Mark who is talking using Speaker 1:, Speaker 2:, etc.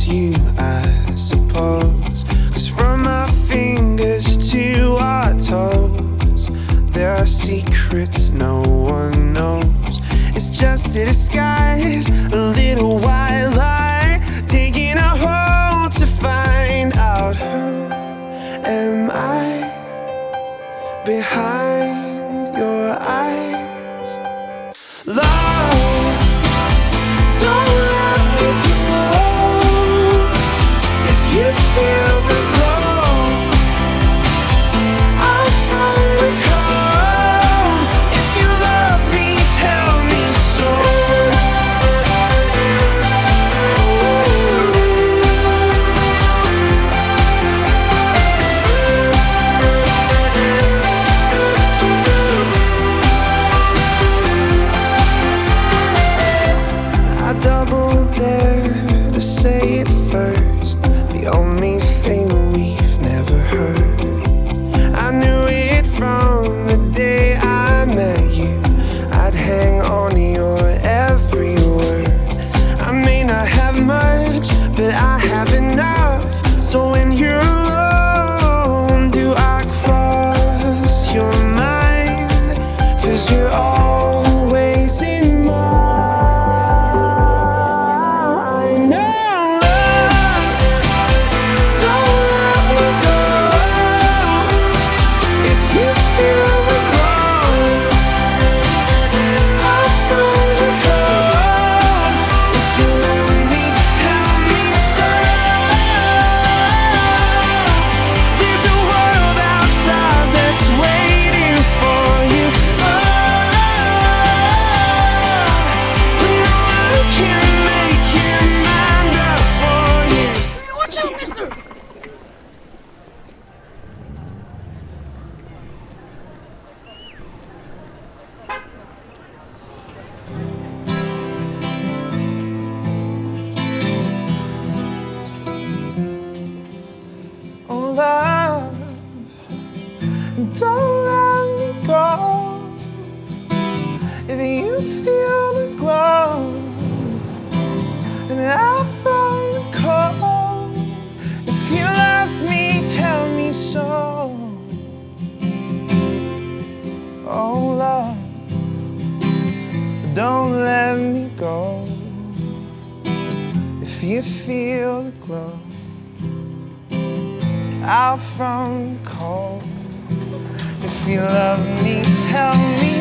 Speaker 1: you, I suppose. 'Cause from our fingers to our toes, there are secrets no one knows. It's just a disguise, a little white lie, taking a hold to find out who am I behind your eyes. Love, don't let me go. If you feel the glow, I'll find the code. If you love me, tell me so. I double dare to say it first, the only thing we've never heard. I knew it from the day I met you. I'd hang on your every word. I may not have much, but I have enough. So when you're alone, do I cross your mind? 'Cause you're always in mine. No, love, don't let me go. If you feel the glow, I'll find the code. If you let me, tell me so. There's a world outside that's waiting for you. But no one can make your mind up for you.
Speaker 2: Watch out, mister!
Speaker 1: Oh, love, don't let me go. If you feel the glow, and I'll find the code. If you love me, tell me so. Oh, love, don't let me go. If you feel the glow, out from the cold. If you love me, tell me